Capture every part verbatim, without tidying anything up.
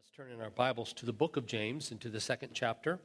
Let's turn in our Bibles to the book of James and to the second chapter.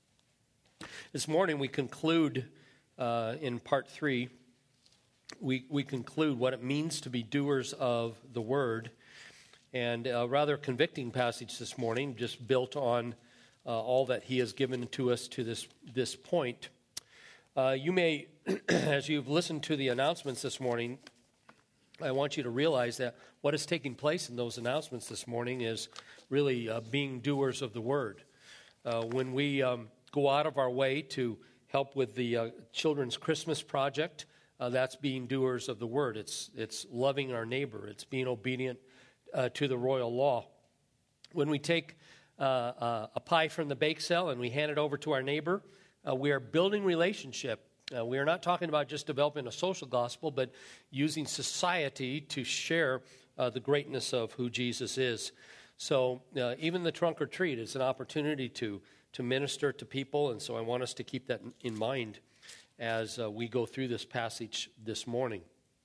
This morning we conclude uh, in part three, we, we conclude what it means to be doers of the word. And a rather convicting passage this morning, just built on uh, all that he has given to us to this, this point. Uh, you may, as you've listened to the announcements this morning, I want you to realize that what is taking place in those announcements this morning is really uh, being doers of the word. Uh, when we um, go out of our way to help with the uh, Children's Christmas Project, uh, that's being doers of the word. It's it's loving our neighbor. It's being obedient uh, to the royal law. When we take uh, uh, a pie from the bake sale and we hand it over to our neighbor, uh, we are building relationship. Uh, we are not talking about just developing a social gospel, but using society to share uh, the greatness of who Jesus is. So uh, even the trunk or treat is an opportunity to, to minister to people, and so I want us to keep that in mind as uh, we go through this passage this morning.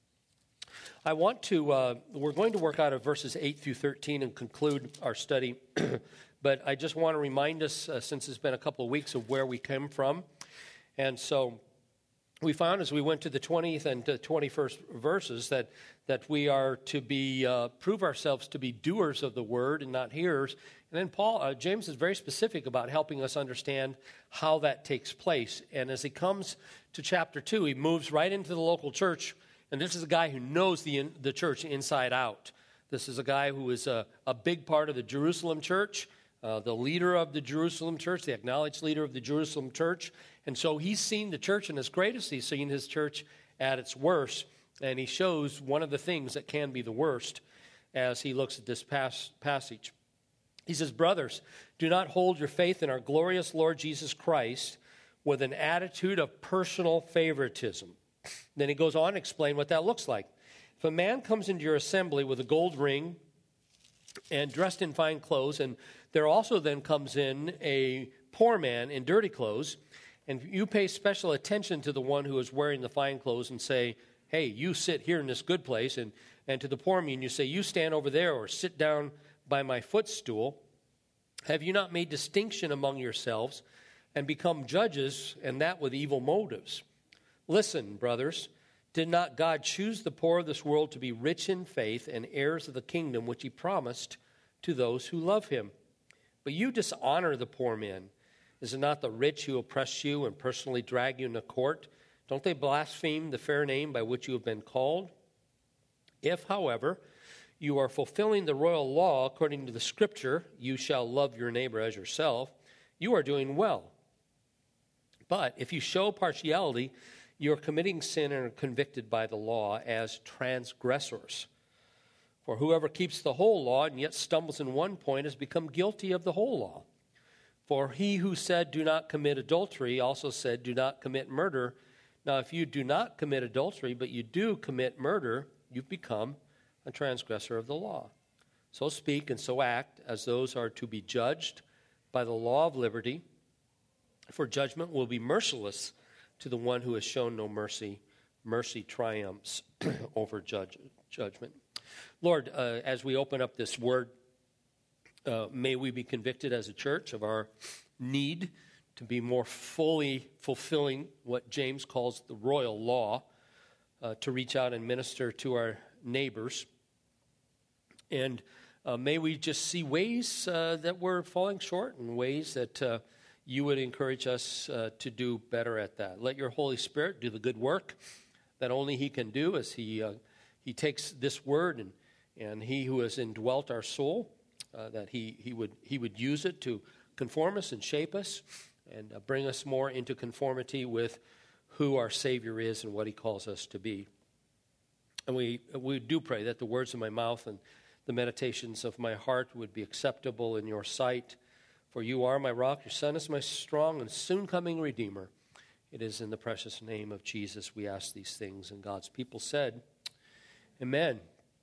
I want to, uh, we're going to work out of verses eight through thirteen and conclude our study, but I just want to remind us, uh, since it's been a couple of weeks, of where we came from. And so we found as we went to the twentieth and twenty-first verses that, that we are to be uh, prove ourselves to be doers of the word and not hearers. And then Paul, uh, James is very specific about helping us understand how that takes place. And as he comes to chapter two, he moves right into the local church. And this is a guy who knows the the church inside out. This is a guy who is a, a big part of the Jerusalem church. Uh, the leader of the Jerusalem church, the acknowledged leader of the Jerusalem church. And so he's seen the church in its greatest. He's seen his church at its worst. And he shows one of the things that can be the worst as he looks at this pas- passage. He says, "Brothers, do not hold your faith in our glorious Lord Jesus Christ with an attitude of personal favoritism." Then he goes on to explain what that looks like. "If a man comes into your assembly with a gold ring and dressed in fine clothes, and there also then comes in a poor man in dirty clothes, and you pay special attention to the one who is wearing the fine clothes and say, 'Hey, you sit here in this good place,' and, and to the poor man you say, 'You stand over there,' or 'Sit down by my footstool,' have you not made distinction among yourselves and become judges, and that with evil motives? Listen, brothers, did not God choose the poor of this world to be rich in faith and heirs of the kingdom which he promised to those who love him? But you dishonor the poor man. Is it not the rich who oppress you and personally drag you into court? Don't they blaspheme the fair name by which you have been called? If, however, you are fulfilling the royal law according to the scripture, 'You shall love your neighbor as yourself,' you are doing well. But if you show partiality, you are committing sin and are convicted by the law as transgressors. For whoever keeps the whole law and yet stumbles in one point has become guilty of the whole law. For he who said, 'Do not commit adultery,' also said, 'Do not commit murder.' Now if you do not commit adultery, but you do commit murder, you've become a transgressor of the law. So speak and so act as those are to be judged by the law of liberty, for judgment will be merciless to the one who has shown no mercy. Mercy triumphs over judge, judgment." Lord, uh, as we open up this word, uh, may we be convicted as a church of our need to be more fully fulfilling what James calls the royal law, uh, to reach out and minister to our neighbors. And uh, may we just see ways uh, that we're falling short and ways that uh, you would encourage us uh, to do better at that. Let your Holy Spirit do the good work that only he can do as he uh, he takes this word and, and he who has indwelt our soul, uh, that he, he would he would use it to conform us and shape us and uh, bring us more into conformity with who our Savior is and what he calls us to be. And we we do pray that the words of my mouth and the meditations of my heart would be acceptable in your sight. For you are my rock, your Son is my strong and soon-coming Redeemer. It is in the precious name of Jesus we ask these things. And God's people said, Amen.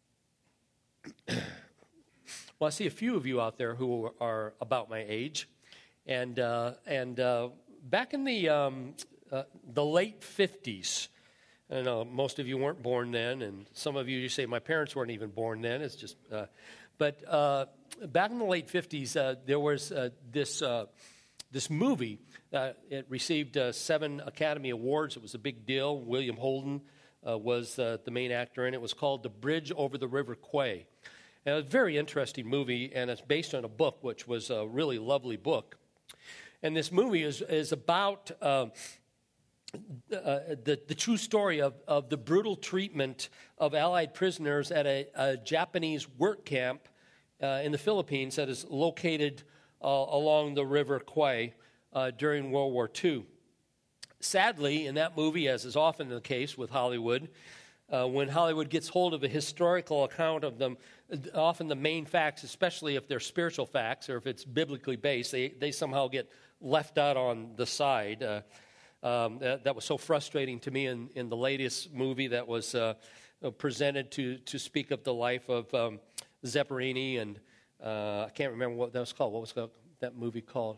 Well, I see a few of you out there who are about my age. And uh, and uh, back in the, um, uh, the late fifties, I know most of you weren't born then, and some of you, you say, my parents weren't even born then. It's just, uh, but... Uh, back in the late fifties, uh, there was uh, this uh, this movie. Uh, it received uh, seven Academy Awards. It was a big deal. William Holden uh, was uh, the main actor in it. It was called The Bridge Over the River Kwai. And it was a very interesting movie, and it's based on a book, which was a really lovely book. And this movie is, is about uh, uh, the, the true story of, of the brutal treatment of Allied prisoners at a, a Japanese work camp uh, in the Philippines that is located uh, along the River Kwai uh, during World War Two. Sadly, in that movie, as is often the case with Hollywood, uh, when Hollywood gets hold of a historical account of them, often the main facts, especially if they're spiritual facts or if it's biblically based, they, they somehow get left out on the side. Uh, um, that, that was so frustrating to me in, in the latest movie that was uh, presented to, to speak of the life of um, Zepparini, and uh, I can't remember what that was called. What was that movie called?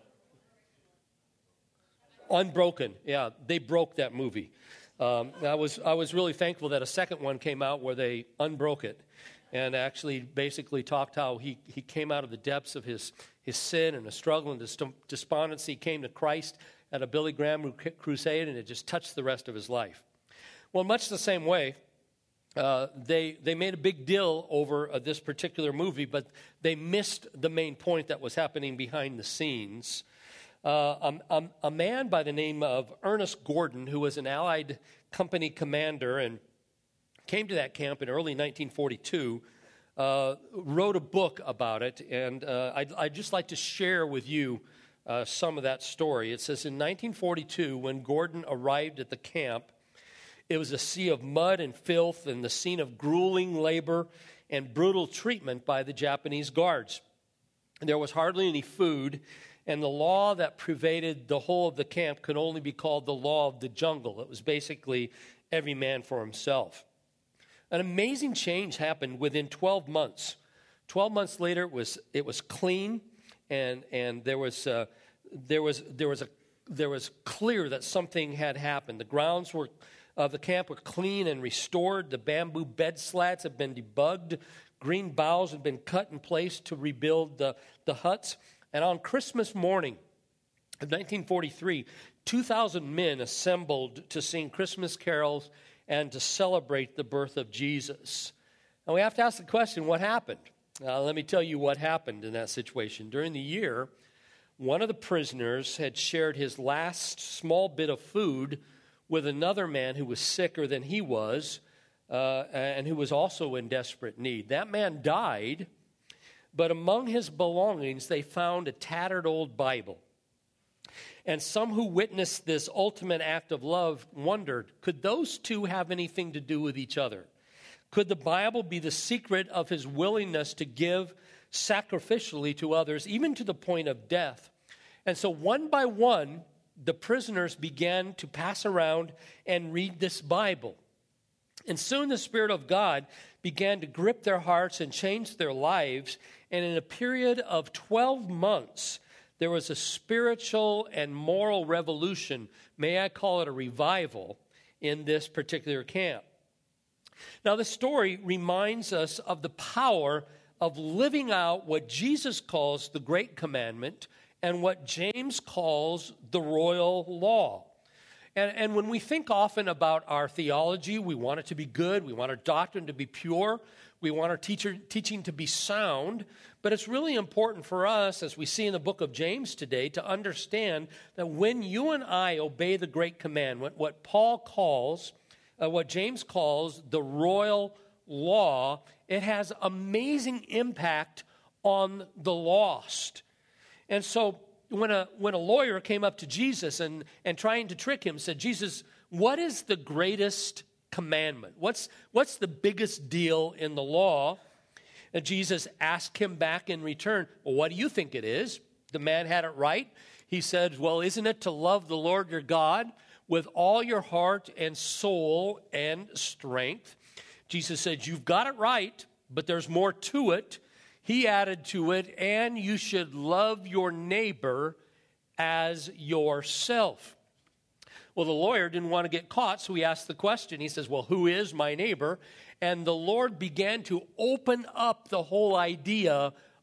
Unbroken. Yeah, they broke that movie. Um, I was I was really thankful that a second one came out where they unbroke it and actually basically talked how he, he came out of the depths of his, his sin and the struggle and the despondency, came to Christ at a Billy Graham crusade, and it just touched the rest of his life. Well, much the same way, uh, they they made a big deal over uh, this particular movie, but they missed the main point that was happening behind the scenes. Uh, a, a, a man by the name of Ernest Gordon, who was an Allied company commander and came to that camp in early nineteen forty-two, uh, wrote a book about it, and uh, I'd, I'd just like to share with you uh, some of that story. It says, in nineteen forty-two, when Gordon arrived at the camp, it was a sea of mud and filth and the scene of grueling labor and brutal treatment by the Japanese guards. There was hardly any food, and the law that pervaded the whole of the camp could only be called the law of the jungle. It was basically every man for himself. An amazing change happened within twelve months. twelve months later, it was it was clean, and and there was uh, there was there was a there was clear that something had happened. The grounds were of the camp were clean and restored. The bamboo bed slats had been debugged. Green boughs had been cut in place to rebuild the, the huts. And on Christmas morning of nineteen forty-three, two thousand men assembled to sing Christmas carols and to celebrate the birth of Jesus. And we have to ask the question, what happened? Uh, let me tell you what happened in that situation. During the year, one of the prisoners had shared his last small bit of food with another man who was sicker than he was, uh, and who was also in desperate need. That man died, but among his belongings, they found a tattered old Bible. And some who witnessed this ultimate act of love wondered, could those two have anything to do with each other? Could the Bible be the secret of his willingness to give sacrificially to others, even to the point of death? And so one by one, the prisoners began to pass around and read this Bible. And soon the Spirit of God began to grip their hearts and change their lives. And in a period of twelve months, there was a spiritual and moral revolution, may I call it a revival, in this particular camp. Now, the story reminds us of the power of living out what Jesus calls the Great Commandment and what James calls the royal law. And, and when we think often about our theology, we want it to be good, we want our doctrine to be pure, we want our teacher, teaching to be sound, but it's really important for us, as we see in the book of James today, to understand that when you and I obey the Great Commandment, what Paul calls, uh, what James calls the royal law, it has amazing impact on the lost. And so when a when a lawyer came up to Jesus and, and trying to trick him, said, Jesus, what is the greatest commandment? What's, what's the biggest deal in the law? And Jesus asked him back in return, well, what do you think it is? The man had it right. He said, well, isn't it to love the Lord your God with all your heart and soul and strength? Jesus said, you've got it right, but there's more to it. He added to it, and you should love your neighbor as yourself. Well, the lawyer didn't want to get caught, so he asked the question. He says, well, who is my neighbor? And the Lord began to open up the whole idea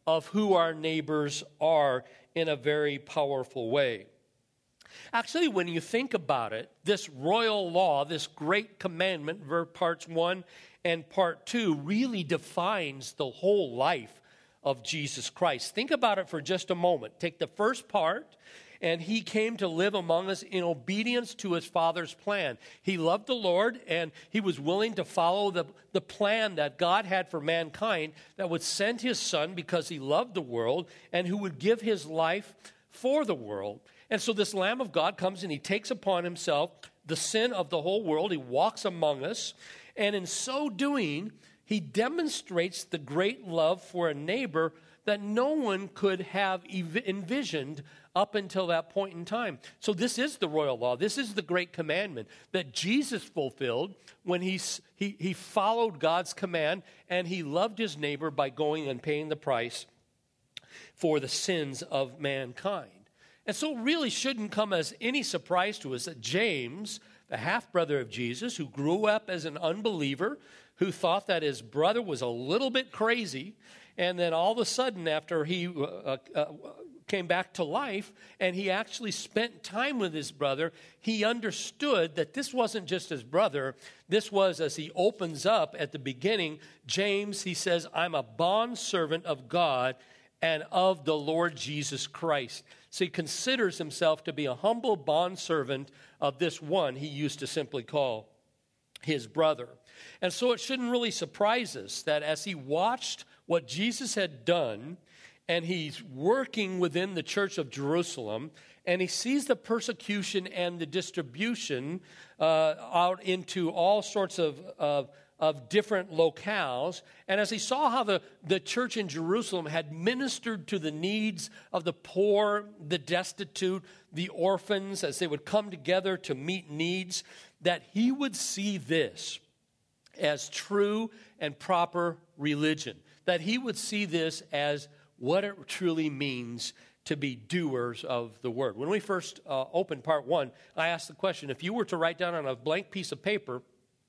of who our neighbors are in a very powerful way. Actually, when you think about it, this royal law, this great commandment, parts one and part two, really defines the whole life of Jesus Christ. Think about it for just a moment. Take the first part, and he came to live among us in obedience to his Father's plan. He loved the Lord, and he was willing to follow the, the plan that God had for mankind, that would send his Son because he loved the world, and who would give his life for the world. And so this Lamb of God comes and he takes upon himself the sin of the whole world. He walks among us, and in so doing, he demonstrates the great love for a neighbor that no one could have ev- envisioned up until that point in time. So this is the royal law. This is the great commandment that Jesus fulfilled when he, he, he followed God's command, and he loved his neighbor by going and paying the price for the sins of mankind. And so it really shouldn't come as any surprise to us that James, the half-brother of Jesus, who grew up as an unbeliever, who thought that his brother was a little bit crazy, and then all of a sudden after he uh, uh, came back to life and he actually spent time with his brother, he understood that this wasn't just his brother. This was, as he opens up at the beginning, James, he says, I'm a bondservant of God and of the Lord Jesus Christ. So he considers himself to be a humble bondservant of this one he used to simply call his brother. And so it shouldn't really surprise us that as he watched what Jesus had done, and he's working within the church of Jerusalem, and he sees the persecution and the distribution uh, out into all sorts of uh, of different locales. And as he saw how the, the church in Jerusalem had ministered to the needs of the poor, the destitute, the orphans, as they would come together to meet needs, that he would see this as true and proper religion, that he would see this as what it truly means to be doers of the word. When we first uh, opened part one, I asked the question, if you were to write down on a blank piece of paper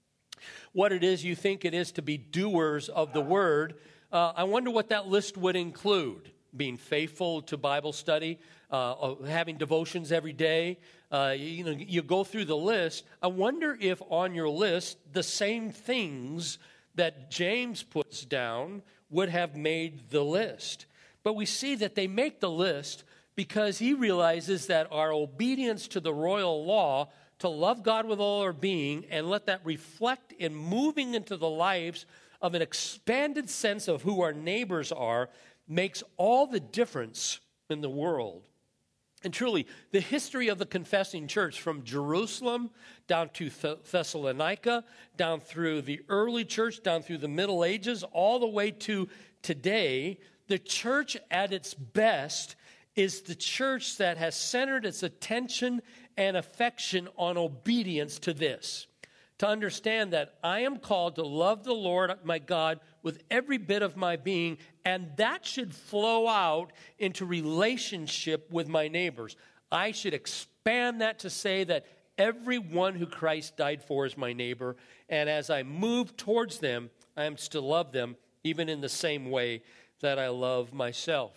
what it is you think it is to be doers of the word, uh, I wonder what that list would include. Being faithful to Bible study, uh, having devotions every day. Uh, you, you know, you go through the list. I wonder if on your list the same things that James puts down would have made the list. But we see that they make the list because he realizes that our obedience to the royal law, to love God with all our being and let that reflect in moving into the lives of an expanded sense of who our neighbors are, makes all the difference in the world. And truly, the history of the confessing church from Jerusalem down to Thessalonica, down through the early church, down through the Middle Ages, all the way to today, the church at its best is the church that has centered its attention and affection on obedience to this. To understand that I am called to love the Lord my God with every bit of my being, and that should flow out into relationship with my neighbors. I should expand that to say that everyone who Christ died for is my neighbor, and as I move towards them, I am to love them even in the same way that I love myself.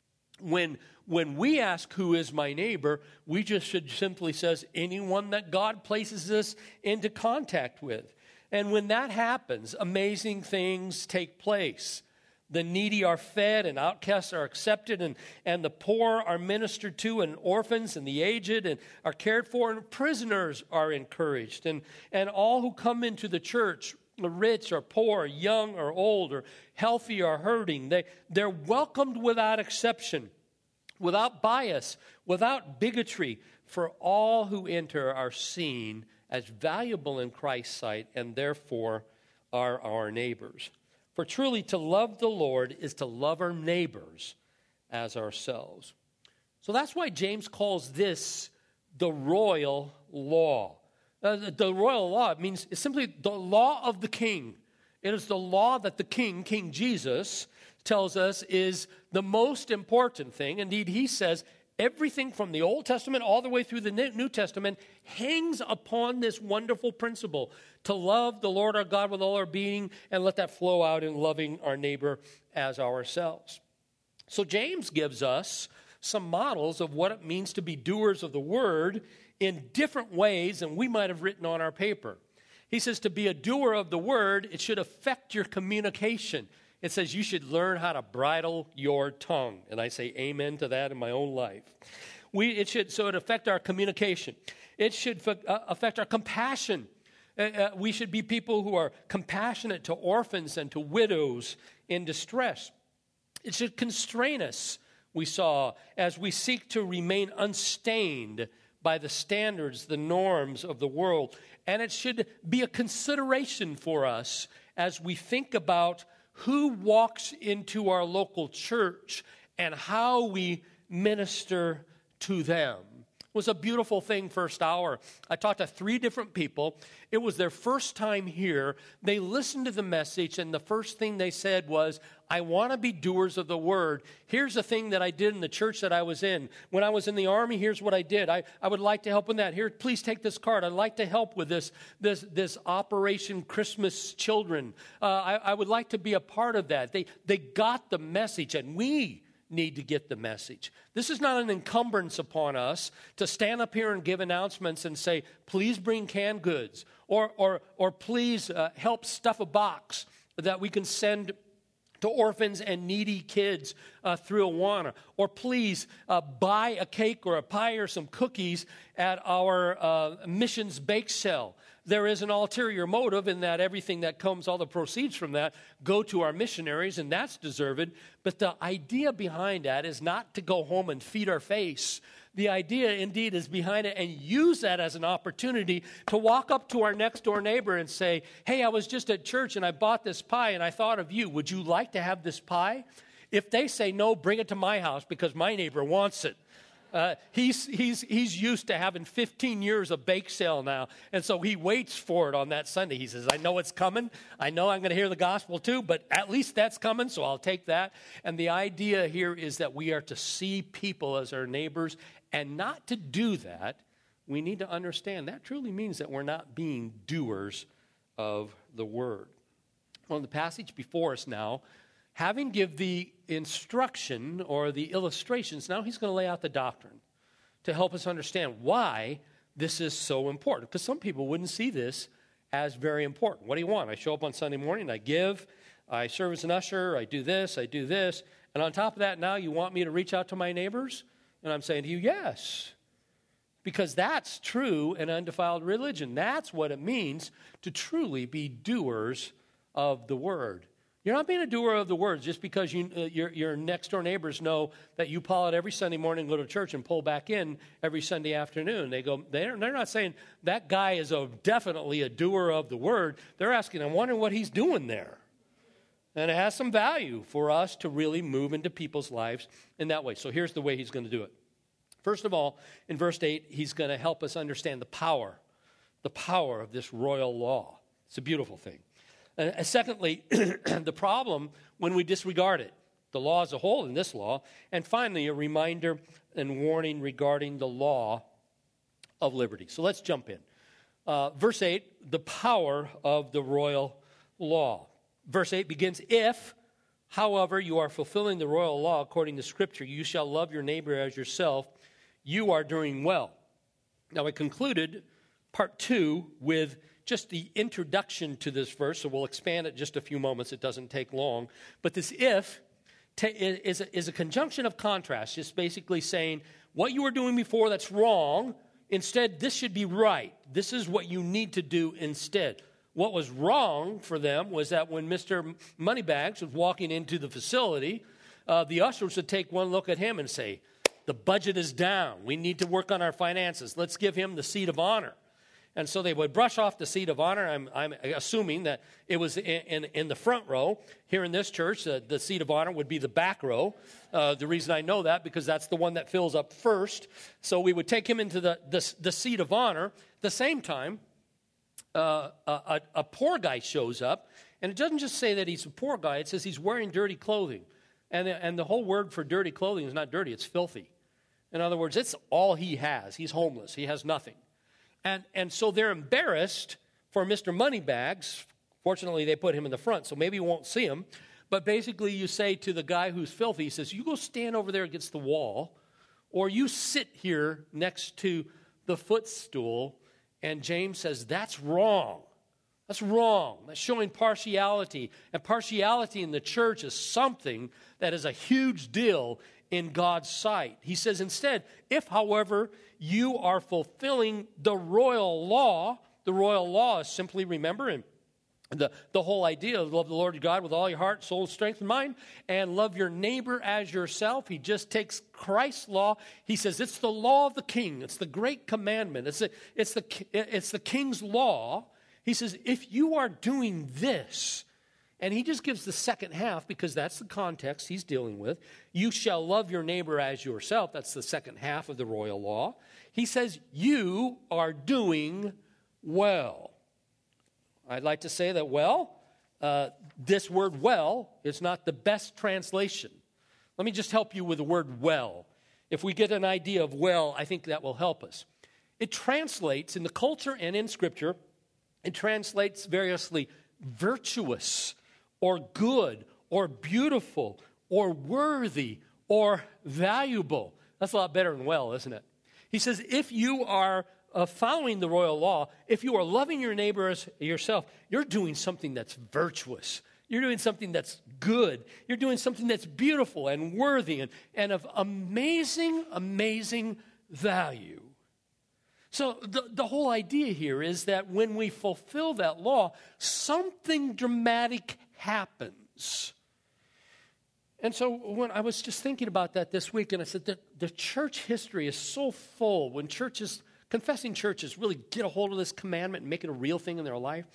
When When we ask who is my neighbor, we just should simply says anyone that God places us into contact with. And when that happens, amazing things take place. The needy are fed and outcasts are accepted and, and the poor are ministered to and orphans and the aged and are cared for and prisoners are encouraged. And, and all who come into the church, rich or poor, young or old, or healthy or hurting, they, they're welcomed without exception, without bias, without bigotry, for all who enter are seen as valuable in Christ's sight and therefore are our neighbors. For truly to love the Lord is to love our neighbors as ourselves. So that's why James calls this the royal law. Uh, the, the royal law, it means it's simply the law of the king. It is the law that the king, King Jesus, tells us is the most important thing. Indeed, he says everything from the Old Testament all the way through the New Testament hangs upon this wonderful principle to love the Lord our God with all our being and let that flow out in loving our neighbor as ourselves. So James gives us some models of what it means to be doers of the word in different ways than we might have written on our paper. He says to be a doer of the word, it should affect your communication. It says you should learn how to bridle your tongue. And I say amen to that in my own life. We, it should, so it affect our communication. It should uh, affect our compassion. Uh, uh, we should be people who are compassionate to orphans and to widows in distress. It should constrain us, we saw, as we seek to remain unstained by the standards, the norms of the world. And it should be a consideration for us as we think about who walks into our local church and how we minister to them. It was a beautiful thing first hour. I talked to three different people. It was their first time here. They listened to the message, and the first thing they said was, I want to be doers of the word. Here's the thing that I did in the church that I was in. When I was in the Army, here's what I did. I, I would like to help with that. Here, please take this card. I'd like to help with this, this, this Operation Christmas Children. Uh, I, I would like to be a part of that. They, they got the message, and we need to get the message. This is not an encumbrance upon us to stand up here and give announcements and say, please bring canned goods, or or or please uh, help stuff a box that we can send to orphans and needy kids uh, through Awana, or please uh, buy a cake or a pie or some cookies at our uh, missions bake sale. There is an ulterior motive in that everything that comes, all the proceeds from that, go to our missionaries, and that's deserved. But the idea behind that is not to go home and feed our face. The idea, indeed, is behind it, and use that as an opportunity to walk up to our next-door neighbor and say, hey, I was just at church, and I bought this pie, and I thought of you. Would you like to have this pie? If they say no, bring it to my house because my neighbor wants it. Uh, he's, he's, he's used to having fifteen years of bake sale now, and so he waits for it on that Sunday. He says, I know it's coming. I know I'm going to hear the gospel too, but at least that's coming, so I'll take that. And the idea here is that we are to see people as our neighbors, and not to do that, we need to understand that truly means that we're not being doers of the word. Well, in the passage before us now, having give the instruction or the illustrations, now he's going to lay out the doctrine to help us understand why this is so important. Because some people wouldn't see this as very important. What do you want? I show up on Sunday morning, I give, I serve as an usher, I do this, I do this, and on top of that, now you want me to reach out to my neighbors? And I'm saying to you, yes. Because that's true and undefiled religion. That's what it means to truly be doers of the word. You're not being a doer of the word just because you, uh, your, your next-door neighbors know that you pull out every Sunday morning, go to church, and pull back in every Sunday afternoon. They go, they're, they're not saying that guy is a, definitely a doer of the word. They're asking, I'm wondering what he's doing there. And it has some value for us to really move into people's lives in that way. So here's the way he's going to do it. First of all, in verse eight, he's going to help us understand the power, the power of this royal law. It's a beautiful thing. Uh, secondly, the problem when we disregard it, the law as a whole in this law. And finally, a reminder and warning regarding the law of liberty. So let's jump in. Uh, verse eight, the power of the royal law. Verse eight begins, if, however, you are fulfilling the royal law according to Scripture, you shall love your neighbor as yourself, you are doing well. Now, I concluded part two with just the introduction to this verse, so we'll expand it just a few moments. It doesn't take long. But this if ta- is, a, is a conjunction of contrast, just basically saying what you were doing before that's wrong, instead this should be right. This is what you need to do instead. What was wrong for them was that when Mister Moneybags was walking into the facility, uh, the ushers would take one look at him and say, the budget is down. We need to work on our finances. Let's give him the seat of honor. And so they would brush off the seat of honor. I'm, I'm assuming that it was in, in, in the front row. Here in this church, uh, the seat of honor would be the back row. Uh, the reason I know that, because that's the one that fills up first. So we would take him into the, the, the seat of honor. At the same time, uh, a, a poor guy shows up. And it doesn't just say that he's a poor guy. It says he's wearing dirty clothing. And the, and the whole word for dirty clothing is not dirty. It's filthy. In other words, it's all he has. He's homeless. He has nothing. And and so they're embarrassed for Mister Moneybags. Fortunately, they put him in the front, so maybe you won't see him. But basically you say to the guy who's filthy, he says, you go stand over there against the wall, or you sit here next to the footstool. And James says, that's wrong. That's wrong. That's showing partiality. And partiality in the church is something that is a huge deal in God's sight. He says instead, if, however, you are fulfilling the royal law, the royal law is simply, remember, and the, the whole idea of love the Lord your God with all your heart, soul, strength, and mind, and love your neighbor as yourself. He just takes Christ's law. He says it's the law of the king. It's the great commandment. It's the, it's the, it's the king's law. He says, if you are doing this, and he just gives the second half because that's the context he's dealing with. You shall love your neighbor as yourself. That's the second half of the royal law. He says, you are doing well. I'd like to say that well, uh, this word well is not the best translation. Let me just help you with the word well. If we get an idea of well, I think that will help us. It translates in the culture and in Scripture, it translates variously virtuous or good or beautiful or worthy or valuable. That's a lot better than well, isn't it? He says, if you are uh, following the royal law, if you are loving your neighbor as yourself, you're doing something that's virtuous. You're doing something that's good. You're doing something that's beautiful and worthy and, and of amazing, amazing value. So the, the whole idea here is that when we fulfill that law, something dramatic happens. And so when I was just thinking about that this week, and I said that the church history is so full. When churches, confessing churches really get a hold of this commandment and make it a real thing in their life,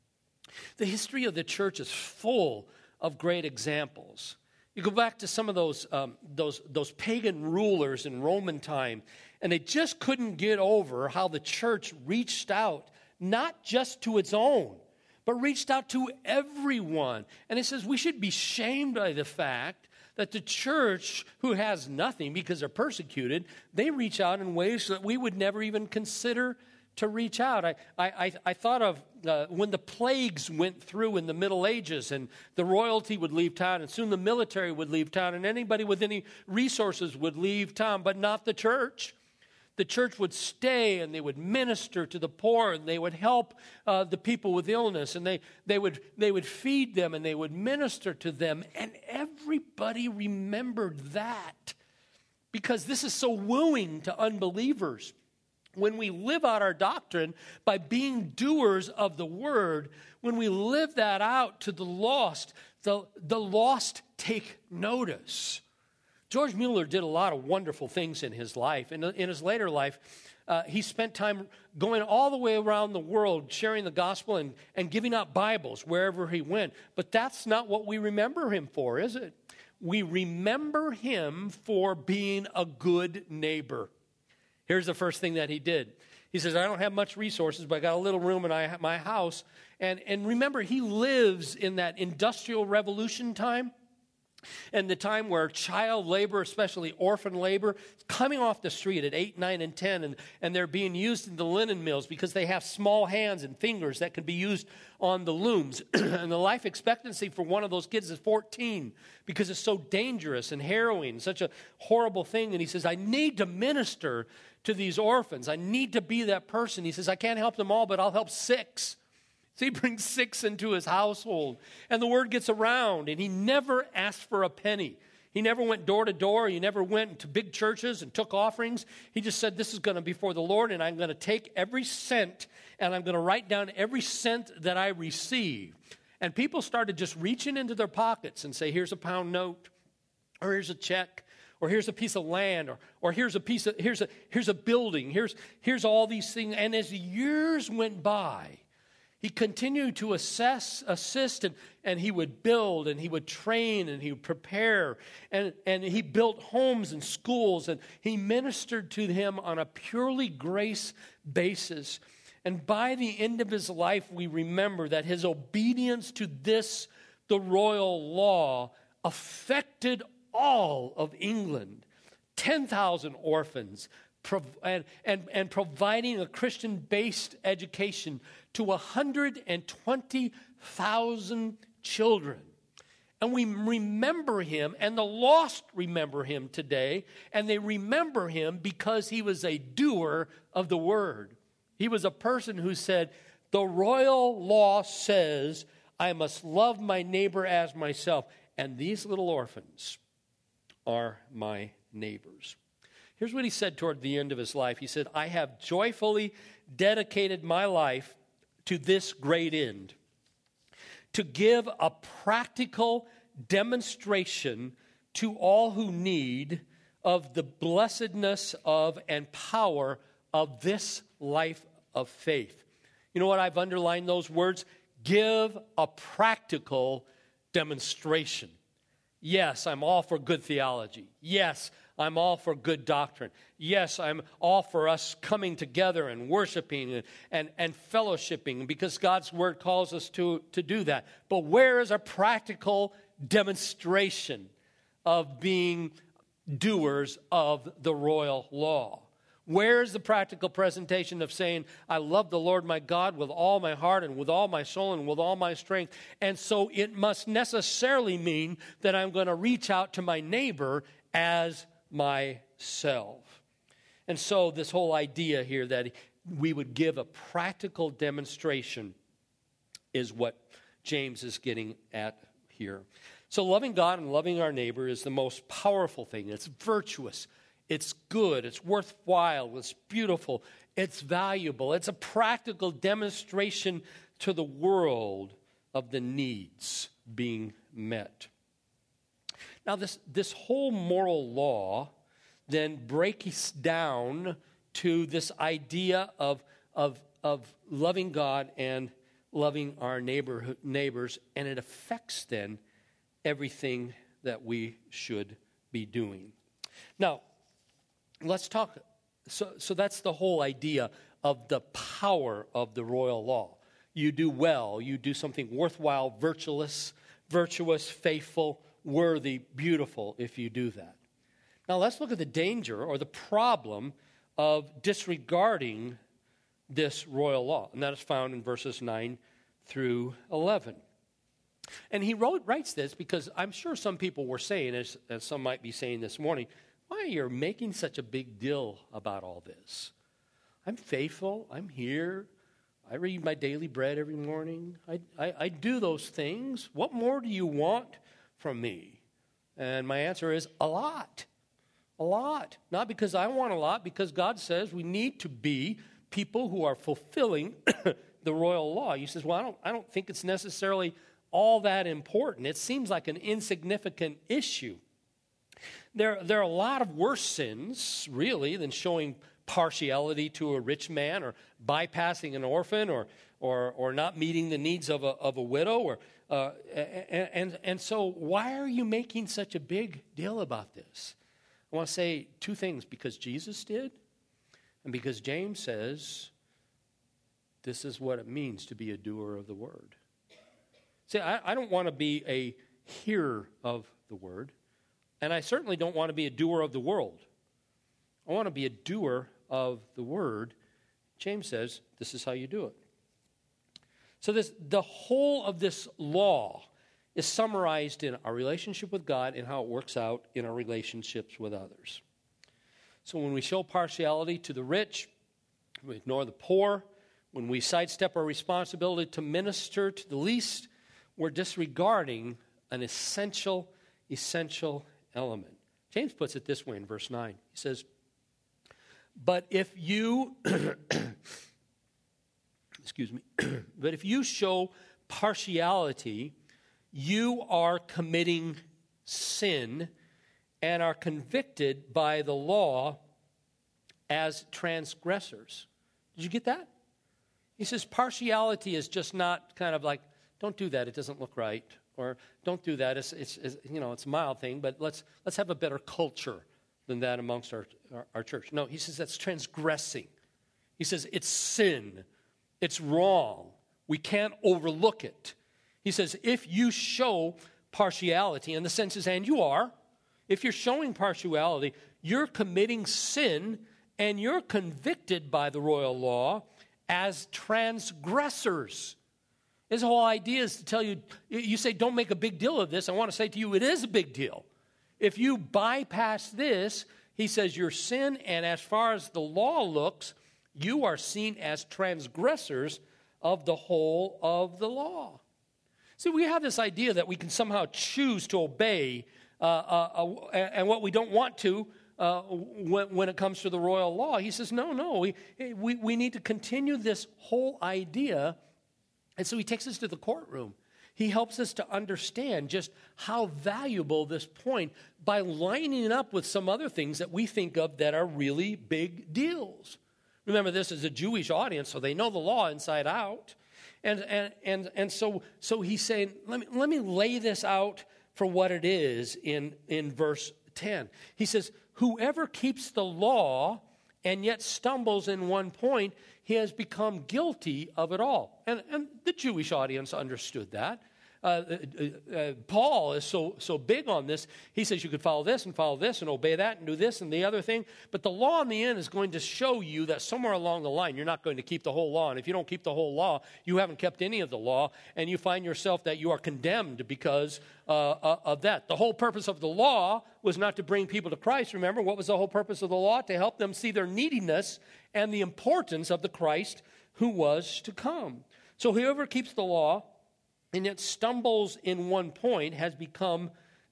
the history of the church is full of great examples. You go back to some of those, um, those, those pagan rulers in Roman time, and they just couldn't get over how the church reached out, not just to its own, but reached out to everyone. And it says we should be shamed by the fact that the church, who has nothing because they're persecuted, they reach out in ways that we would never even consider to reach out. I, I, I thought of uh, when the plagues went through in the Middle Ages and the royalty would leave town and soon the military would leave town and anybody with any resources would leave town, but not the church. The church would stay and they would minister to the poor and they would help uh, the people with illness and they, they, would, they would feed them and they would minister to them. And everybody remembered that because this is so wooing to unbelievers. When we live out our doctrine by being doers of the word, when we live that out to the lost, the, the lost take notice. George Mueller did a lot of wonderful things in his life. In, in his later life, uh, he spent time going all the way around the world, sharing the gospel and, and giving out Bibles wherever he went. But that's not what we remember him for, is it? We remember him for being a good neighbor. Here's the first thing that he did. He says, I don't have much resources, but I got a little room in my house. And, and remember, he lives in that industrial revolution time. And the time where child labor, especially orphan labor, is coming off the street at eight, nine, and ten, and, and they're being used in the linen mills because they have small hands and fingers that can be used on the looms. And the life expectancy for one of those kids is fourteen because it's so dangerous and harrowing, such a horrible thing. And he says, I need to minister to these orphans. I need to be that person. He says, I can't help them all, but I'll help six. So he brings six into his household, and the word gets around, and he never asked for a penny. He never went door to door. He never went to big churches and took offerings. He just said, this is going to be for the Lord, and I'm going to take every cent, and I'm going to write down every cent that I receive. And people started just reaching into their pockets and say, here's a pound note, or here's a check, or here's a piece of land, or, or here's a piece of, here's a, here's a building, here's, here's all these things. And as the years went by, he continued to assess, assist, and, and he would build, and he would train, and he would prepare. And, and he built homes and schools, and he ministered to him on a purely grace basis. And by the end of his life, we remember that his obedience to this, the royal law, affected all of England. ten thousand orphans, and, and, and providing a Christian-based education to one hundred twenty thousand children. And we remember him, and the lost remember him today, and they remember him because he was a doer of the word. He was a person who said, the royal law says I must love my neighbor as myself, and these little orphans are my neighbors. Here's what he said toward the end of his life. He said, I have joyfully dedicated my life to this great end, to give a practical demonstration to all who need of the blessedness of and power of this life of faith. You know what? I've underlined those words. Give a practical demonstration. Yes, I'm all for good theology. Yes, I'm all for good doctrine. Yes, I'm all for us coming together and worshiping and, and, and fellowshipping because God's word calls us to, to do that. But where is a practical demonstration of being doers of the royal law? Where is the practical presentation of saying, I love the Lord my God with all my heart and with all my soul and with all my strength, and so it must necessarily mean that I'm going to reach out to my neighbor as myself. And so this whole idea here that we would give a practical demonstration is what James is getting at here. So loving God and loving our neighbor is the most powerful thing. It's virtuous. It's good. It's worthwhile. It's beautiful. It's valuable. It's a practical demonstration to the world of the needs being met. Now, this, this whole moral law then breaks down to this idea of, of, of loving God and loving our neighbor, neighbors, and it affects then everything that we should be doing. Now, let's talk. So, so that's the whole idea of the power of the royal law. You do well. You do something worthwhile, virtuous, virtuous, faithful, worthy, beautiful if you do that. Now let's look at the danger or the problem of disregarding this royal law. And that is found in verses nine through eleven. And he wrote, writes this because I'm sure some people were saying, as, as some might be saying this morning, why are you making such a big deal about all this? I'm faithful. I'm here. I read my daily bread every morning. I, I, I do those things. What more do you want from me? And my answer is a lot. A lot. Not because I want a lot, because God says we need to be people who are fulfilling the royal law. He says, well, I don't, I don't think it's necessarily all that important. It seems like an insignificant issue. There, there are a lot of worse sins, really, than showing partiality to a rich man or bypassing an orphan or or, or not meeting the needs of a, of a widow. Or uh, and, and, and so why are you making such a big deal about this? I want to say two things, because Jesus did and because James says this is what it means to be a doer of the word. See, I, I don't want to be a hearer of the word. And I certainly don't want to be a doer of the world. I want to be a doer of the word. James says this is how you do it. So this, the whole of this law is summarized in our relationship with God and how it works out in our relationships with others. So when we show partiality to the rich, we ignore the poor, when we sidestep our responsibility to minister to the least, we're disregarding an essential, essential element. James puts it this way in verse nine. He says, but if you, excuse me, but if you show partiality, you are committing sin and are convicted by the law as transgressors. Did you get that? He says partiality is just not kind of like, don't do that, it doesn't look right. Or don't do that. It's, it's, it's you know it's a mild thing, but let's let's have a better culture than that amongst our, our our church. No, he says that's transgressing. He says it's sin. It's wrong. We can't overlook it. He says if you show partiality, and the sense is, and you are, if you're showing partiality, you're committing sin, and you're convicted by the royal law as transgressors. His whole idea is to tell you, you say, don't make a big deal of this. I want to say to you, it is a big deal. If you bypass this, he says, your sin, and as far as the law looks, you are seen as transgressors of the whole of the law. See, we have this idea that we can somehow choose to obey uh, uh, uh, and what we don't want to uh, when, when it comes to the royal law. He says, no, no, we, we, we need to continue this whole idea. And so he takes us to the courtroom. He helps us to understand just how valuable this point by lining it up with some other things that we think of that are really big deals. Remember, this is a Jewish audience, so they know the law inside out. And and and, and so, so he's saying, let me, let me lay this out for what it is in, in verse ten. He says, whoever keeps the law and yet stumbles in one point, he has become guilty of it all. And, and the Jewish audience understood that. Uh, uh, uh, Paul is so so big on this. He says you could follow this and follow this and obey that and do this and the other thing. But the law in the end is going to show you that somewhere along the line, you're not going to keep the whole law. And if you don't keep the whole law, you haven't kept any of the law. And you find yourself that you are condemned because uh, uh, of that. The whole purpose of the law was not to bring people to Christ. Remember, what was the whole purpose of the law? To help them see their neediness and the importance of the Christ who was to come. So whoever keeps the law and yet stumbles in one point has become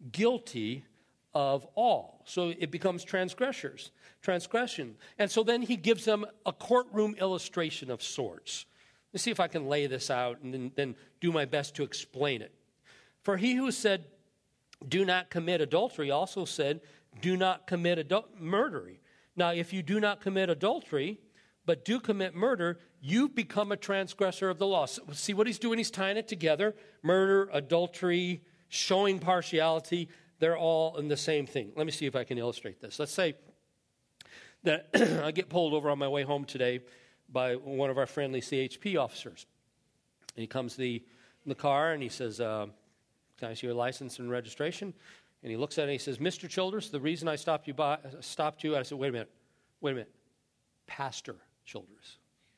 guilty of all. So it becomes transgressors, transgression. And so then he gives them a courtroom illustration of sorts. Let's see if I can lay this out and then, then do my best to explain it. For he who said, do not commit adultery, also said, do not commit adul- murder. Now, if you do not commit adultery, but do commit murder, you've become a transgressor of the law. So, see what he's doing? He's tying it together. Murder, adultery, showing partiality, they're all in the same thing. Let me see if I can illustrate this. Let's say that I get pulled over on my way home today by one of our friendly C H P officers. And he comes to the, in the car and he says, uh, can I see your license and registration? And he looks at it and he says, Mister Childress, the reason I stopped you, by, stopped you, I said, wait a minute, wait a minute. Pastor Childress.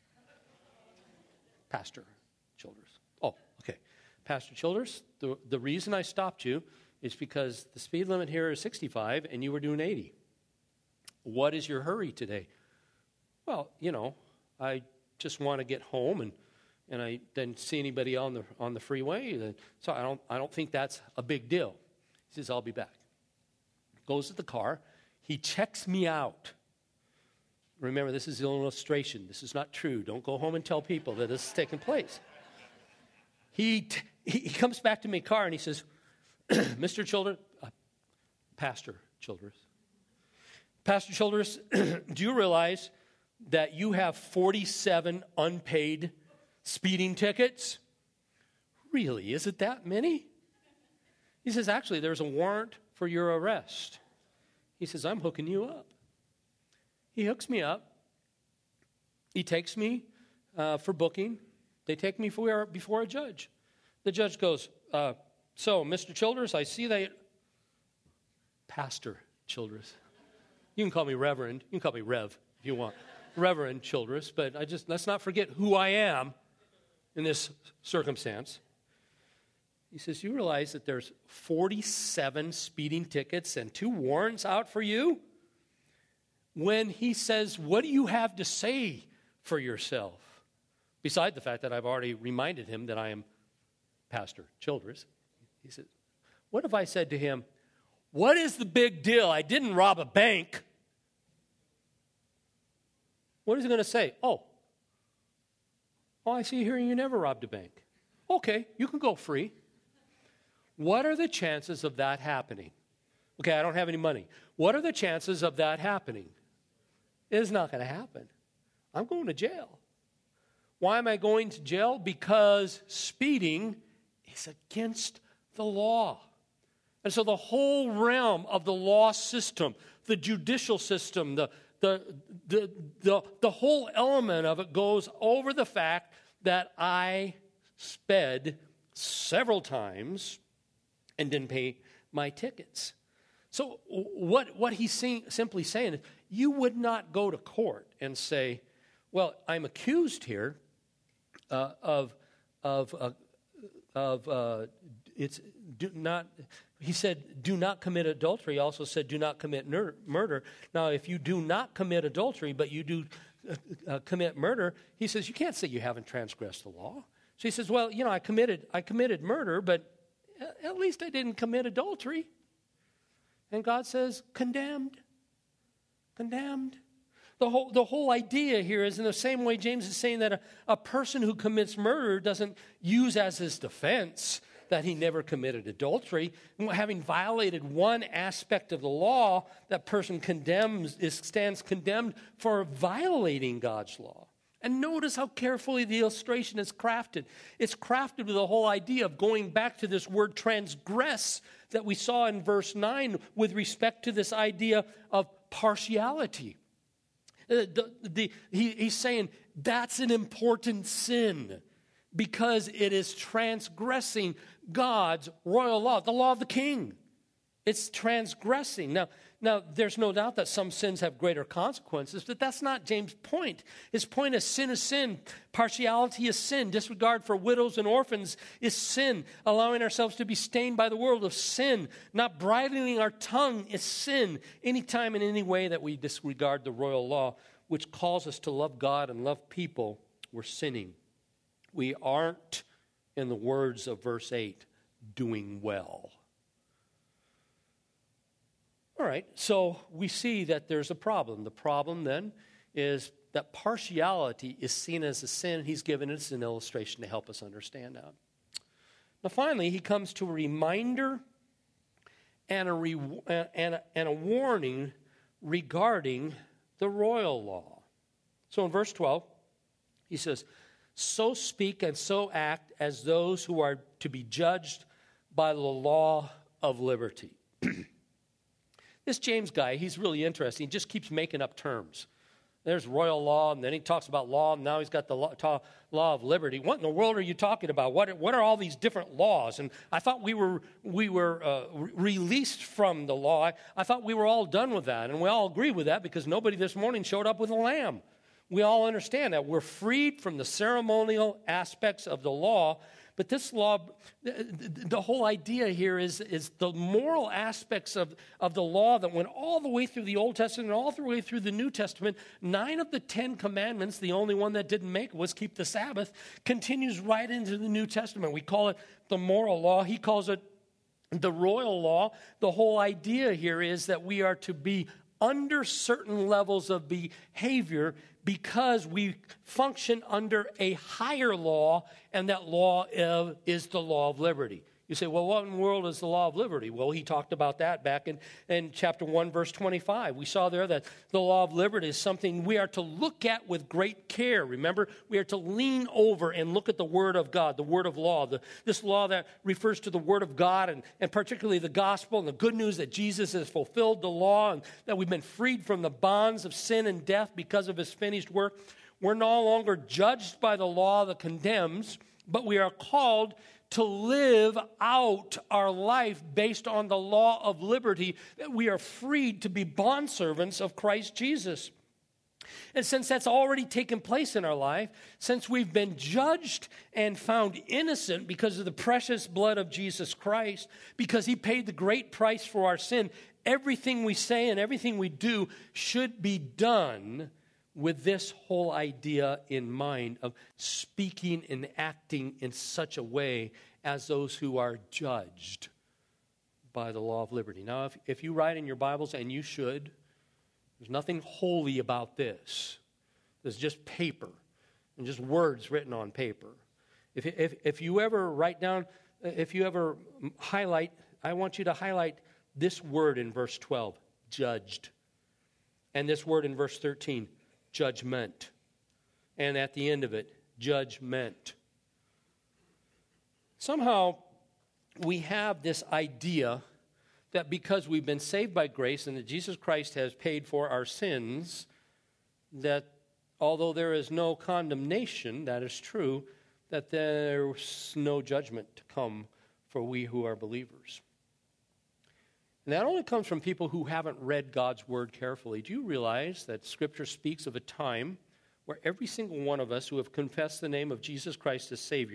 Pastor Childress. Oh, okay. Pastor Childress, the, the reason I stopped you is because the speed limit here is sixty-five and you were doing eighty. What is your hurry today? Well, you know, I just want to get home and, and I didn't see anybody on the on the freeway. So I don't I don't think that's a big deal. He says, I'll be back. Goes to the car. He checks me out. Remember, this is an illustration. This is not true. Don't go home and tell people that this is taking place. He t- he comes back to my car and he says, Mister Childress, uh, Pastor Childress, Pastor Childress, do you realize that you have forty-seven unpaid speeding tickets? Really? Is it that many? He says, actually, there's a warrant for your arrest. He says, I'm hooking you up. He hooks me up. He takes me uh, for booking. They take me for, before a judge. The judge goes, uh, so, Mister Childress, I see that... Pastor Childress. You can call me Reverend. You can call me Rev if you want. Reverend Childress, but I just let's not forget who I am in this circumstance. He says, you realize that there's forty-seven speeding tickets and two warrants out for you? When he says, what do you have to say for yourself? Beside the fact that I've already reminded him that I am Pastor Childress. He says, what if I said to him, what is the big deal? I didn't rob a bank. What is he going to say? Oh, oh, I see here you never robbed a bank. Okay, you can go free. What are the chances of that happening? Okay, I don't have any money. What are the chances of that happening? It's not going to happen. I'm going to jail. Why am I going to jail? Because speeding is against the law. And so the whole realm of the law system, the judicial system, the, the, the, the, the whole element of it goes over the fact that I sped several times and didn't pay my tickets. So what, what he's saying, simply saying is, you would not go to court and say, well, I'm accused here uh, of, of uh, of uh, it's do not. He said, "Do not commit adultery." He also said, "Do not commit ner- murder." Now, if you do not commit adultery, but you do uh, uh, commit murder, he says you can't say you haven't transgressed the law. So he says, "Well, you know, I committed I committed murder, but at least I didn't commit adultery." And God says, "Condemned, condemned." The whole, the whole idea here is in the same way James is saying that a, a person who commits murder doesn't use as his defense that he never committed adultery. Having violated one aspect of the law, that person condemns is, stands condemned for violating God's law. And notice how carefully the illustration is crafted. It's crafted with the whole idea of going back to this word transgress that we saw in verse nine with respect to this idea of partiality. The, the, he, he's saying that's an important sin because it is transgressing God's royal law, the law of the king. It's transgressing. Now, now, there's no doubt that some sins have greater consequences, but that's not James' point. His point is sin is sin. Partiality is sin. Disregard for widows and orphans is sin. Allowing ourselves to be stained by the world of sin. Not bridling our tongue is sin. Anytime in any way that we disregard the royal law, which calls us to love God and love people, we're sinning. We aren't, in the words of verse eight, doing well. All right, so we see that there's a problem. The problem then is that partiality is seen as a sin. He's given us an illustration to help us understand that. Now finally, he comes to a reminder and a, re- and a, and a warning regarding the royal law. So in verse twelve, he says, "So speak and so act as those who are to be judged by the law of liberty." This James guy, he's really interesting. He just keeps making up terms. There's royal law, and then he talks about law, and now he's got the law, ta, law of liberty. What in the world are you talking about? What, what are all these different laws? And I thought we were we were uh, re- released from the law. I, I thought we were all done with that, and we all agree with that because nobody this morning showed up with a lamb. We all understand that we're freed from the ceremonial aspects of the law. But this law, the whole idea here is, is the moral aspects of, of the law that went all the way through the Old Testament and all the way through the New Testament. Nine of the Ten Commandments, the only one that didn't make it was keep the Sabbath, continues right into the New Testament. We call it the moral law. He calls it the royal law. The whole idea here is that we are to be under certain levels of behavior because we function under a higher law, and that law is the law of liberty. You say, well, what in the world is the law of liberty? Well, he talked about that back in, in chapter one, verse twenty-five. We saw there that the law of liberty is something we are to look at with great care. Remember, we are to lean over and look at the Word of God, the Word of law, the, this law that refers to the Word of God, and, and particularly the gospel and the good news that Jesus has fulfilled the law and that we've been freed from the bonds of sin and death because of his finished work. We're no longer judged by the law that condemns, but we are called to live out our life based on the law of liberty, that we are freed to be bondservants of Christ Jesus. And since that's already taken place in our life, since we've been judged and found innocent because of the precious blood of Jesus Christ, because he paid the great price for our sin, everything we say and everything we do should be done with this whole idea in mind of speaking and acting in such a way as those who are judged by the law of liberty. Now, if, if you write in your Bibles, and you should, there's nothing holy about this. There's just paper and just words written on paper. If, if, if you ever write down, if you ever highlight, I want you to highlight this word in verse twelve, judged. And this word in verse thirteen, judgment. And at the end of it, judgment. Somehow, we have this idea that because we've been saved by grace and that Jesus Christ has paid for our sins, that although there is no condemnation, that is true, that there's no judgment to come for we who are believers. And that only comes from people who haven't read God's word carefully. Do you realize that Scripture speaks of a time where every single one of us who have confessed the name of Jesus Christ as Savior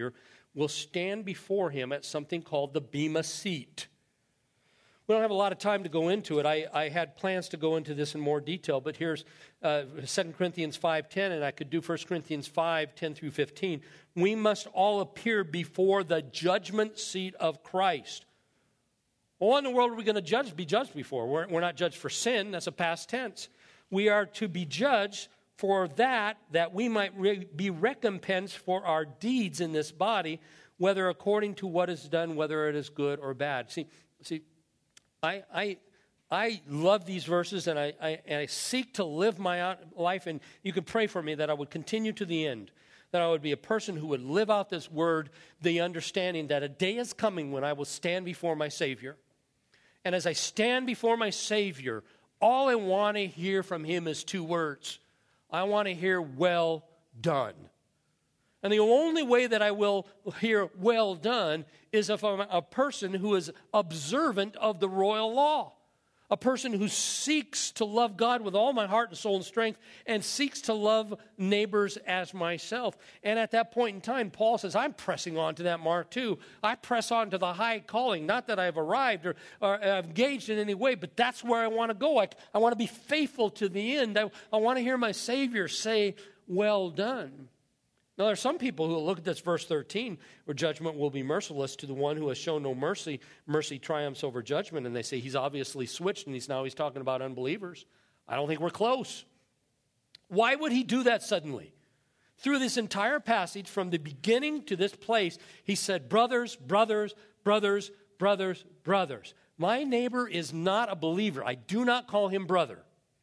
will stand before him at something called the Bema Seat. We don't have a lot of time to go into it. I, I had plans to go into this in more detail, but here's uh, Second Corinthians five ten, and I could do First Corinthians five ten through fifteen. We must all appear before the judgment seat of Christ. Well, what in the world are we going to judge, be judged before? We're, we're not judged for sin. That's a past tense. We are to be judged for that, that we might re- be recompensed for our deeds in this body, whether according to what is done, whether it is good or bad. See, see, I, I, I love these verses, and I, I, and I seek to live my out life, and you can pray for me that I would continue to the end, that I would be a person who would live out this word, the understanding that a day is coming when I will stand before my Savior. And as I stand before my Savior, all I want to hear from him is two words. I want to hear, well done. And the only way that I will hear well done is if I'm a person who is observant of the royal law. A person who seeks to love God with all my heart and soul and strength and seeks to love neighbors as myself. And at that point in time, Paul says, I'm pressing on to that mark too. I press on to the high calling. Not that I've arrived or, or I've engaged in any way, but that's where I want to go. I, I want to be faithful to the end. I, I want to hear my Savior say, well done. Now, there are some people who will look at this verse thirteen, where judgment will be merciless to the one who has shown no mercy. Mercy triumphs over judgment, and they say he's obviously switched, and he's now he's talking about unbelievers. I don't think we're close. Why would he do that suddenly? Through this entire passage, from the beginning to this place, he said, brothers, brothers, brothers, brothers, brothers. My neighbor is not a believer. I do not call him brother.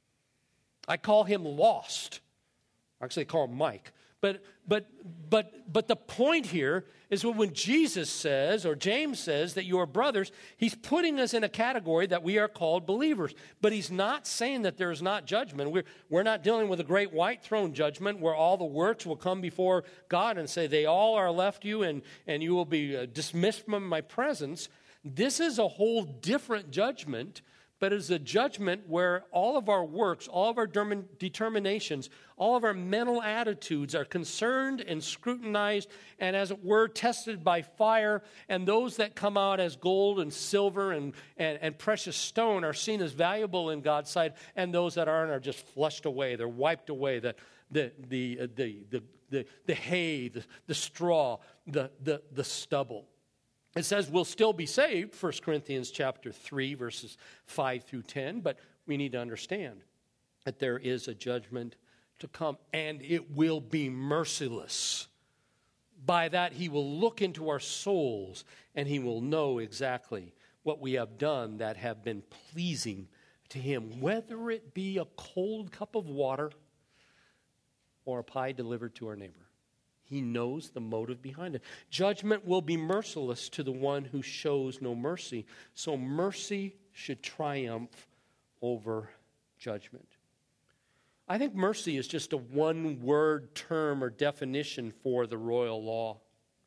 I call him lost. Actually, I call him Mike. But but but but the point here is that when Jesus says, or James says, that you are brothers, he's putting us in a category that we are called believers. But he's not saying that there is not judgment. We're, we're not dealing with a great white throne judgment where all the works will come before God and say, they all are left you and, and you will be uh, dismissed from my presence. This is a whole different judgment. But it is a judgment where all of our works, all of our determinations, all of our mental attitudes are concerned and scrutinized and, as it were, tested by fire. And those that come out as gold and silver and, and, and precious stone are seen as valuable in God's sight. And those that aren't are just flushed away. They're wiped away. The, the, the, uh, the, the, the, the hay, the, the straw, the, the, the stubble. It says we'll still be saved, First Corinthians chapter three, verses five through ten, but we need to understand that there is a judgment to come, and it will be merciless. By that, he will look into our souls, and he will know exactly what we have done that have been pleasing to him, whether it be a cold cup of water or a pie delivered to our neighbor. He knows the motive behind it. Judgment will be merciless to the one who shows no mercy. So mercy should triumph over judgment. I think mercy is just a one-word term or definition for the royal law.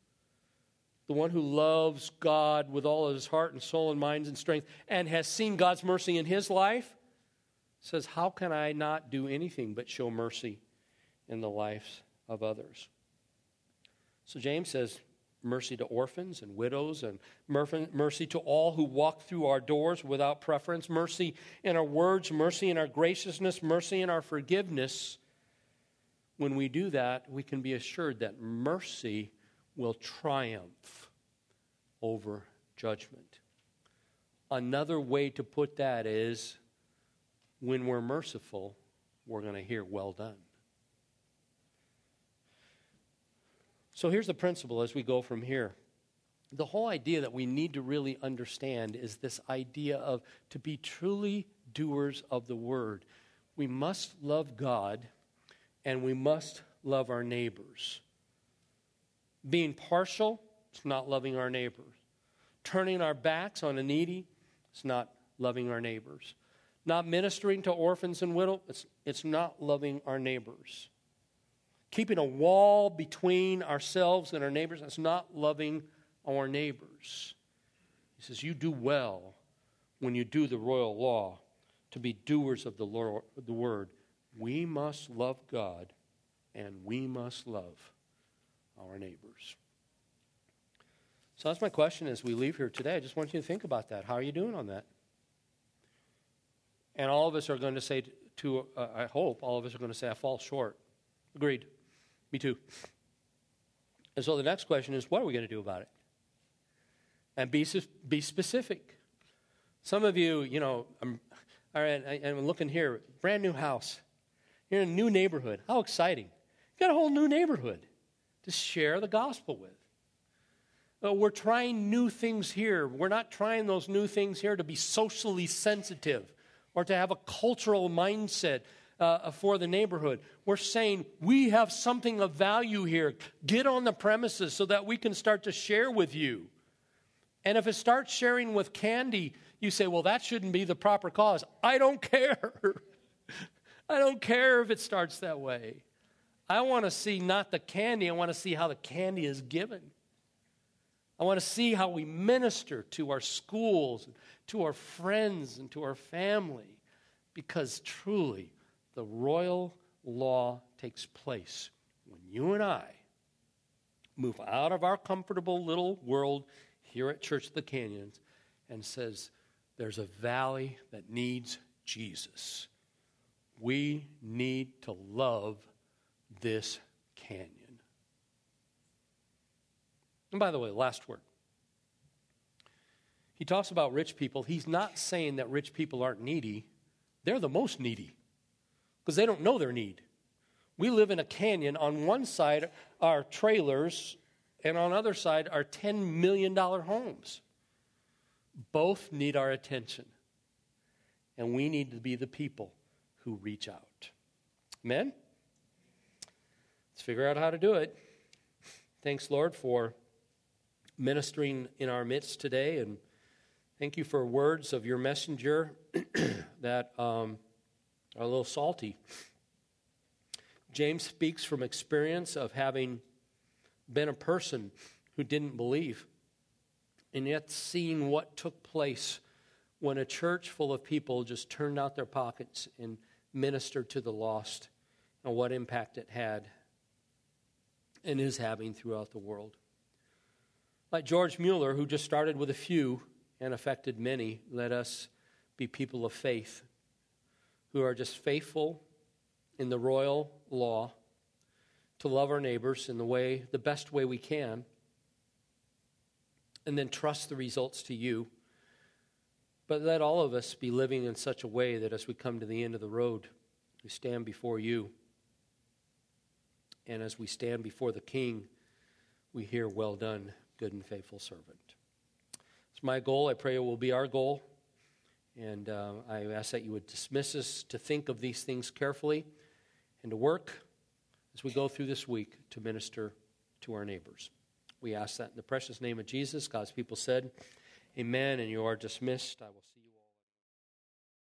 The one who loves God with all of his heart and soul and mind and strength and has seen God's mercy in his life says, how can I not do anything but show mercy in the lives of others? So James says, mercy to orphans and widows, and mercy to all who walk through our doors without preference, mercy in our words, mercy in our graciousness, mercy in our forgiveness. When we do that, we can be assured that mercy will triumph over judgment. Another way to put that is, when we're merciful, we're going to hear, well done. So here's the principle as we go from here. The whole idea that we need to really understand is this idea of to be truly doers of the word. We must love God and we must love our neighbors. Being partial, it's not loving our neighbors. Turning our backs on the needy, it's not loving our neighbors. Not ministering to orphans and widows, it's, it's not loving our neighbors. Keeping a wall between ourselves and our neighbors, that's not loving our neighbors. He says, you do well when you do the royal law to be doers of the, Lord, the word. We must love God and we must love our neighbors. So that's my question as we leave here today. I just want you to think about that. How are you doing on that? And all of us are going to say, to, uh, I hope, all of us are going to say, I fall short. Agreed. Me too. And so the next question is, what are we going to do about it? And be, be specific. Some of you, you know, I'm, all right, I, I'm looking here, brand new house. You're in a new neighborhood. How exciting. You got a whole new neighborhood to share the gospel with. Uh, we're trying new things here. We're not trying those new things here to be socially sensitive or to have a cultural mindset uh, for the neighborhood. We're saying we have something of value here. Get on the premises so that we can start to share with you. And if it starts sharing with candy, you say, well, that shouldn't be the proper cause. I don't care. I don't care if it starts that way. I want to see not the candy. I want to see how the candy is given. I want to see how we minister to our schools, to our friends, and to our family. Because truly, the royal law takes place when you and I move out of our comfortable little world here at Church of the Canyons and says, there's a valley that needs Jesus. We need to love this canyon. And by the way, last word. He talks about rich people. He's not saying that rich people aren't needy. They're the most needy because they don't know their need. We live in a canyon. On one side are trailers, and on the other side are ten million dollars homes. Both need our attention, and we need to be the people who reach out. Amen? Let's figure out how to do it. Thanks, Lord, for ministering in our midst today, and thank you for words of your messenger that um, are a little salty. James speaks from experience of having been a person who didn't believe, and yet seeing what took place when a church full of people just turned out their pockets and ministered to the lost, and what impact it had and is having throughout the world. Like George Mueller, who just started with a few and affected many, let us be people of faith who are just faithful in the royal law to love our neighbors in the way, the best way we can, and then trust the results to you. But let all of us be living in such a way that as we come to the end of the road, we stand before you. And as we stand before the King, we hear, well done, good and faithful servant. It's my goal. I pray it will be our goal. And uh, I ask that you would dismiss us to think of these things carefully and to work as we go through this week to minister to our neighbors. We ask that in the precious name of Jesus. God's people said, amen, and you are dismissed. I will see